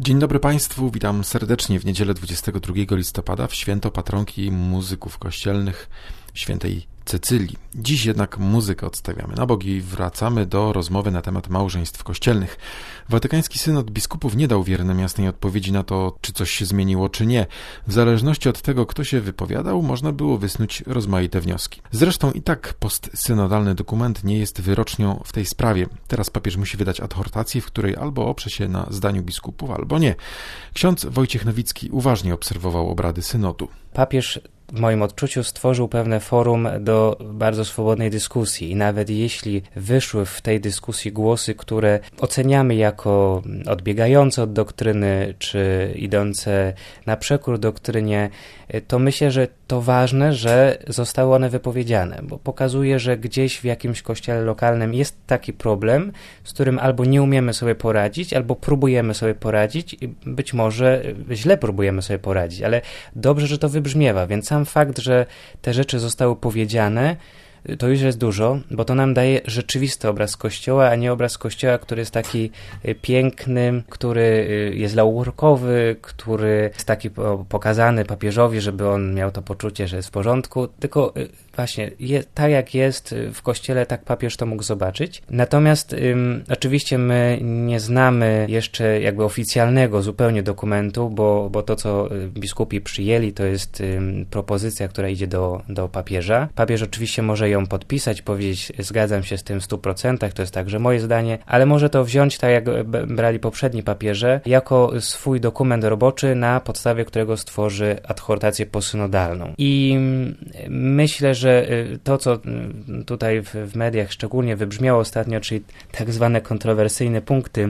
Dzień dobry Państwu, witam serdecznie w niedzielę 22 listopada w święto patronki muzyków kościelnych świętej Cecylii. Dziś jednak muzykę odstawiamy na bok i wracamy do rozmowy na temat małżeństw kościelnych. Watykański synod biskupów nie dał wiernym jasnej odpowiedzi na to, czy coś się zmieniło, czy nie. W zależności od tego, kto się wypowiadał, można było wysnuć rozmaite wnioski. Zresztą i tak postsynodalny dokument nie jest wyrocznią w tej sprawie. Teraz papież musi wydać adhortację, w której albo oprze się na zdaniu biskupów, albo nie. Ksiądz Wojciech Nowicki uważnie obserwował obrady synodu. Papież w moim odczuciu stworzył pewne forum do bardzo swobodnej dyskusji i nawet jeśli wyszły w tej dyskusji głosy, które oceniamy jako odbiegające od doktryny, czy idące na przekór doktrynie, to myślę, że to ważne, że zostały one wypowiedziane, bo pokazuje, że gdzieś w jakimś kościele lokalnym jest taki problem, z którym albo nie umiemy sobie poradzić, albo próbujemy sobie poradzić i być może źle próbujemy sobie poradzić, ale dobrze, że to wybrzmiewa, więc sam fakt, że te rzeczy zostały powiedziane, to już jest dużo, bo to nam daje rzeczywisty obraz Kościoła, a nie obraz Kościoła, który jest taki piękny, który jest laurkowy, który jest taki pokazany papieżowi, żeby on miał to poczucie, że jest w porządku, tylko właśnie tak jak jest w Kościele, tak papież to mógł zobaczyć. Natomiast oczywiście my nie znamy jeszcze jakby oficjalnego zupełnie dokumentu, bo to, co biskupi przyjęli, to jest propozycja, która idzie do papieża. Papież oczywiście może ją podpisać, powiedzieć, zgadzam się z tym w 100%, to jest także moje zdanie, ale może to wziąć, tak jak brali poprzedni papieże, jako swój dokument roboczy, na podstawie którego stworzy adhortację posynodalną. I myślę, że to, co tutaj w mediach szczególnie wybrzmiało ostatnio, czyli tak zwane kontrowersyjne punkty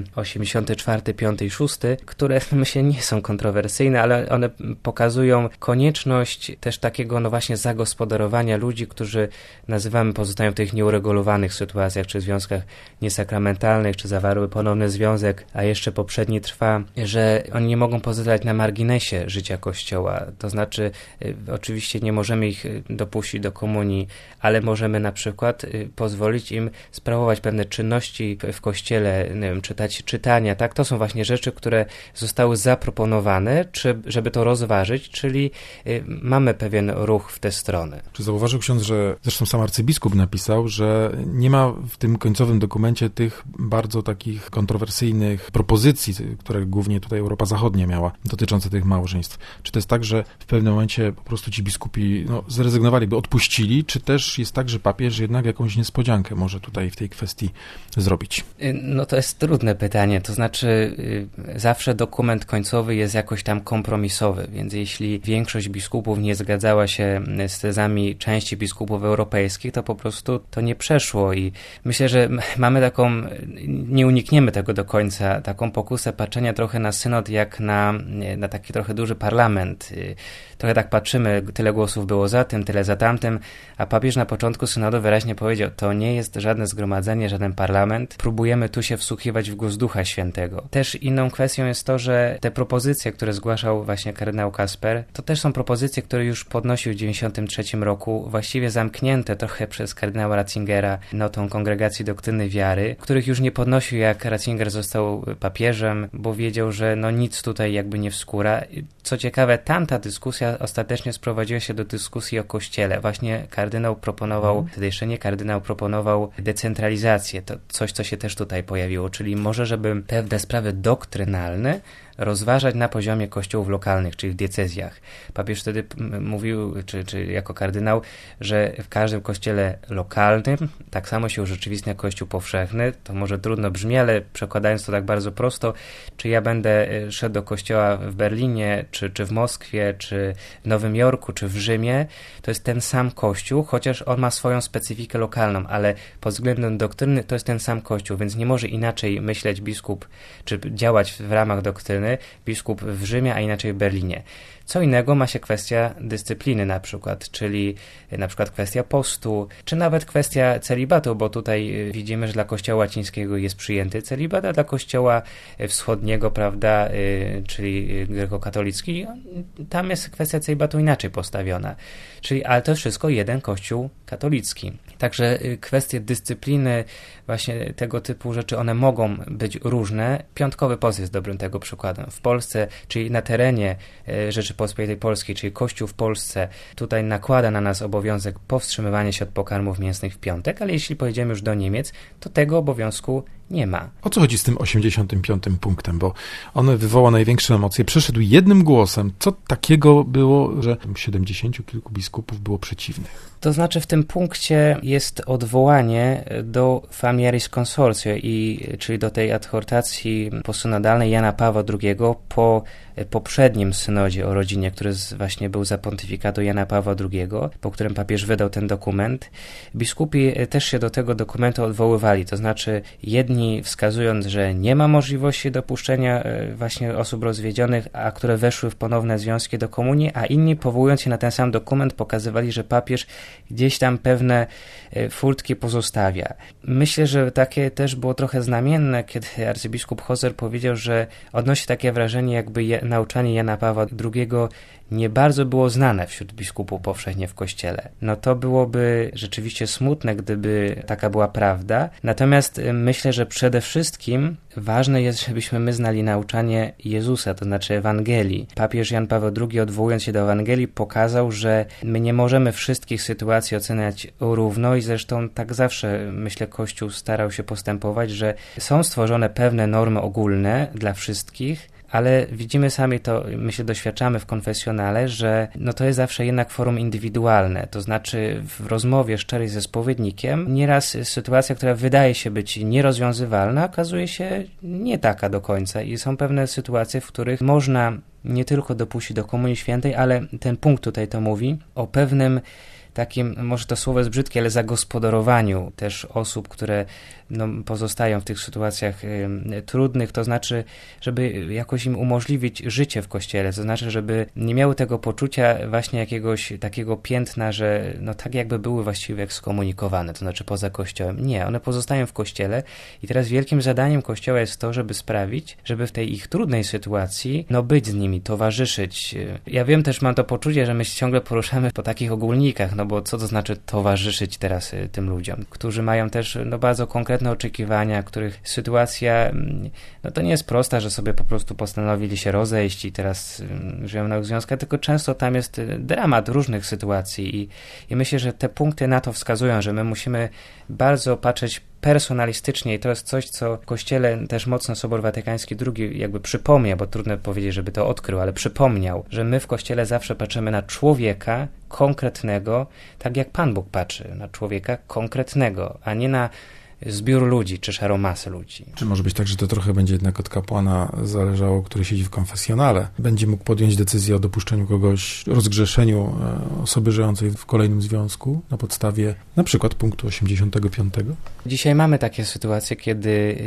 84, 5 i 6, które myślę nie są kontrowersyjne, ale one pokazują konieczność też takiego właśnie zagospodarowania ludzi, którzy pozostają w tych nieuregulowanych sytuacjach, czy związkach niesakramentalnych, czy zawarły ponowny związek, a jeszcze poprzedni trwa, że oni nie mogą pozostać na marginesie życia Kościoła. To znaczy, oczywiście nie możemy ich dopuścić do komunii, ale możemy na przykład pozwolić im sprawować pewne czynności w Kościele, nie wiem, czytać czytania, tak? To są właśnie rzeczy, które zostały zaproponowane, żeby to rozważyć, czyli mamy pewien ruch w tę stronę. Czy zauważył ksiądz, że zresztą sam arcybiskup napisał, że nie ma w tym końcowym dokumencie tych bardzo takich kontrowersyjnych propozycji, które głównie tutaj Europa Zachodnia miała, dotyczące tych małżeństw. Czy to jest tak, że w pewnym momencie po prostu ci biskupi zrezygnowali, by odpuścili, czy też jest tak, że papież jednak jakąś niespodziankę może tutaj w tej kwestii zrobić? No to jest trudne pytanie, to znaczy zawsze dokument końcowy jest jakoś tam kompromisowy, więc jeśli większość biskupów nie zgadzała się z tezami części biskupów europejskich, to po prostu to nie przeszło i myślę, że mamy taką, nie unikniemy tego do końca, taką pokusę patrzenia trochę na synod jak na taki trochę duży parlament. Trochę tak patrzymy, tyle głosów było za tym, tyle za tamtym, a papież na początku synodu wyraźnie powiedział, to nie jest żadne zgromadzenie, żaden parlament, próbujemy tu się wsłuchiwać w głos Ducha Świętego. Też inną kwestią jest to, że te propozycje, które zgłaszał właśnie kardynał Kasper, to też są propozycje, które już podnosił w 1993 roku, właściwie zamknięte trochę przez kardynała Ratzingera, notą Kongregacji Doktryny Wiary, których już nie podnosił, jak Ratzinger został papieżem, bo wiedział, że nic tutaj jakby nie wskóra. Co ciekawe, tamta dyskusja ostatecznie sprowadziła się do dyskusji o Kościele. Właśnie kardynał proponował, wtedy jeszcze nie kardynał, proponował decentralizację. To coś, co się też tutaj pojawiło, czyli może, żeby pewne sprawy doktrynalne rozważać na poziomie kościołów lokalnych, czyli w diecezjach. Papież wtedy mówił, czy jako kardynał, że w każdym kościele lokalnym tak samo się urzeczywistnia Kościół powszechny. To może trudno brzmi, ale przekładając to tak bardzo prosto, czy ja będę szedł do kościoła w Berlinie, czy w Moskwie, czy w Nowym Jorku, czy w Rzymie, to jest ten sam Kościół, chociaż on ma swoją specyfikę lokalną, ale pod względem doktryny to jest ten sam Kościół, więc nie może inaczej myśleć biskup, czy działać w ramach doktryny biskup w Rzymie, a inaczej w Berlinie. Co innego ma się kwestia dyscypliny na przykład, czyli na przykład kwestia postu, czy nawet kwestia celibatu, bo tutaj widzimy, że dla Kościoła łacińskiego jest przyjęty celibat, a dla Kościoła wschodniego, prawda, czyli grekokatolicki, tam jest kwestia celibatu inaczej postawiona. Ale to jest wszystko jeden Kościół katolicki. Także kwestie dyscypliny, właśnie tego typu rzeczy, one mogą być różne. Piątkowy post jest dobrym tego przykładem. W Polsce, czyli na terenie Rzeczypospolitej Polskiej, czyli Kościół w Polsce, tutaj nakłada na nas obowiązek powstrzymywania się od pokarmów mięsnych w piątek, ale jeśli pojedziemy już do Niemiec, to tego obowiązku nie ma. O co chodzi z tym 85. punktem? Bo on wywoła największe emocje. Przeszedł jednym głosem. Co takiego było, że 70 kilku biskupów było przeciwnych? To znaczy w tym punkcie jest odwołanie do Familiaris Consortio, czyli do tej adhortacji posynodalnej Jana Pawła II po poprzednim synodzie o rodzinie, który właśnie był za pontyfikatu Jana Pawła II, po którym papież wydał ten dokument. Biskupi też się do tego dokumentu odwoływali, to znaczy jedni wskazując, że nie ma możliwości dopuszczenia właśnie osób rozwiedzionych, a które weszły w ponowne związki do komunii, a inni powołując się na ten sam dokument pokazywali, że papież gdzieś tam pewne furtki pozostawia. Myślę, że takie też było trochę znamienne, kiedy arcybiskup Hoser powiedział, że odnosi takie wrażenie, jakby nauczanie Jana Pawła II nie bardzo było znane wśród biskupów powszechnie w Kościele. No to byłoby rzeczywiście smutne, gdyby taka była prawda. Natomiast myślę, że przede wszystkim ważne jest, żebyśmy my znali nauczanie Jezusa, to znaczy Ewangelii. Papież Jan Paweł II, odwołując się do Ewangelii, pokazał, że my nie możemy wszystkich sytuacji oceniać równo i zresztą tak zawsze, myślę, Kościół starał się postępować, że są stworzone pewne normy ogólne dla wszystkich, ale widzimy sami to, myślę, doświadczamy w konfesjonale, że to jest zawsze jednak forum indywidualne, to znaczy w rozmowie szczerej ze spowiednikiem nieraz sytuacja, która wydaje się być nierozwiązywalna, okazuje się nie taka do końca i są pewne sytuacje, w których można nie tylko dopuścić do Komunii Świętej, ale ten punkt tutaj to mówi o pewnym takim, może to słowo jest brzydkie, ale zagospodarowaniu też osób, które pozostają w tych sytuacjach trudnych, to znaczy, żeby jakoś im umożliwić życie w Kościele, to znaczy, żeby nie miały tego poczucia właśnie jakiegoś takiego piętna, że tak jakby były właściwie ekskomunikowane, to znaczy poza Kościołem. Nie, one pozostają w Kościele i teraz wielkim zadaniem Kościoła jest to, żeby sprawić, żeby w tej ich trudnej sytuacji, być z nimi, towarzyszyć. Ja wiem też, mam to poczucie, że my się ciągle poruszamy po takich ogólnikach, bo co to znaczy towarzyszyć teraz tym ludziom, którzy mają też bardzo konkretne oczekiwania, których sytuacja to nie jest prosta, że sobie po prostu postanowili się rozejść i teraz żyją w nowych związkach, tylko często tam jest dramat różnych sytuacji i myślę, że te punkty na to wskazują, że my musimy bardzo patrzeć personalistycznie i to jest coś, co w Kościele też mocno Sobor Watykański II jakby przypomniał, bo trudno powiedzieć, żeby to odkrył, ale przypomniał, że my w Kościele zawsze patrzymy na człowieka konkretnego, tak jak Pan Bóg patrzy na człowieka konkretnego, a nie na zbiór ludzi, czy szarą masę ludzi. Czy może być tak, że to trochę będzie jednak od kapłana zależało, który siedzi w konfesjonale? Będzie mógł podjąć decyzję o dopuszczeniu kogoś, rozgrzeszeniu osoby żyjącej w kolejnym związku na podstawie na przykład punktu 85? Dzisiaj mamy takie sytuacje, kiedy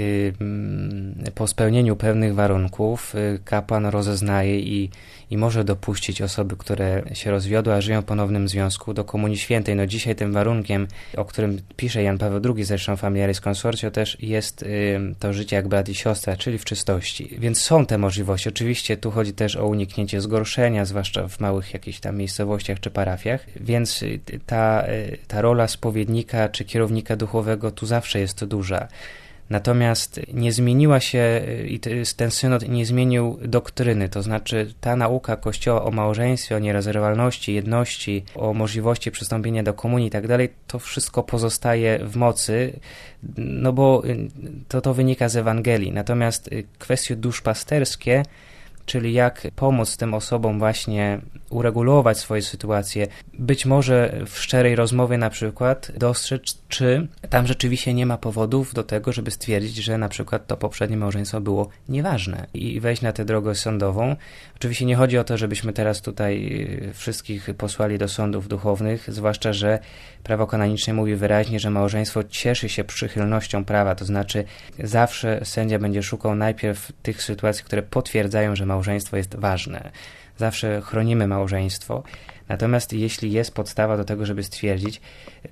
po spełnieniu pewnych warunków kapłan rozeznaje i może dopuścić osoby, które się rozwiodły, a żyją w ponownym związku do Komunii Świętej. Dzisiaj tym warunkiem, o którym pisze Jan Paweł II, zresztą Familiaris Consortio, też jest to życie jak brat i siostra, czyli w czystości. Więc są te możliwości. Oczywiście tu chodzi też o uniknięcie zgorszenia, zwłaszcza w małych jakichś tam miejscowościach czy parafiach, więc ta rola spowiednika czy kierownika duchowego tu zawsze jest duża. Natomiast nie zmieniła się i ten synod nie zmienił doktryny, to znaczy ta nauka Kościoła o małżeństwie, o nierozerwalności, jedności, o możliwości przystąpienia do komunii i tak dalej, to wszystko pozostaje w mocy, bo to wynika z Ewangelii. Natomiast kwestie duszpasterskie, czyli jak pomóc tym osobom właśnie uregulować swoje sytuacje, być może w szczerej rozmowie na przykład dostrzec, czy tam rzeczywiście nie ma powodów do tego, żeby stwierdzić, że na przykład to poprzednie małżeństwo było nieważne i wejść na tę drogę sądową. Oczywiście nie chodzi o to, żebyśmy teraz tutaj wszystkich posłali do sądów duchownych, zwłaszcza, że prawo kanoniczne mówi wyraźnie, że małżeństwo cieszy się przychylnością prawa, to znaczy zawsze sędzia będzie szukał najpierw tych sytuacji, które potwierdzają, że małżeństwo jest ważne. Zawsze chronimy małżeństwo. Natomiast jeśli jest podstawa do tego, żeby stwierdzić,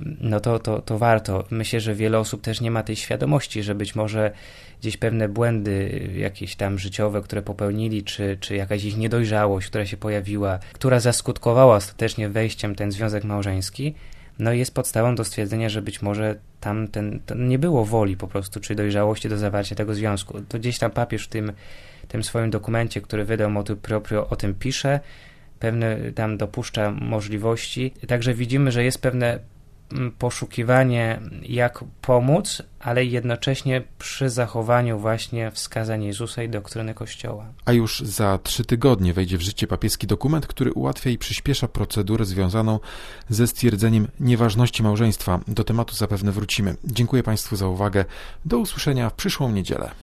to warto. Myślę, że wiele osób też nie ma tej świadomości, że być może gdzieś pewne błędy jakieś tam życiowe, które popełnili, czy jakaś ich niedojrzałość, która się pojawiła, która zaskutkowała ostatecznie wejściem w ten związek małżeński, no jest podstawą do stwierdzenia, że być może tam nie było woli po prostu, czy dojrzałości do zawarcia tego związku. To gdzieś tam papież w tym swoim dokumencie, który wydał motu proprio, o tym pisze, pewne tam dopuszcza możliwości. Także widzimy, że jest pewne poszukiwanie, jak pomóc, ale jednocześnie przy zachowaniu właśnie wskazań Jezusa i doktryny Kościoła. A już za 3 tygodnie wejdzie w życie papieski dokument, który ułatwia i przyspiesza procedurę związaną ze stwierdzeniem nieważności małżeństwa. Do tematu zapewne wrócimy. Dziękuję Państwu za uwagę. Do usłyszenia w przyszłą niedzielę.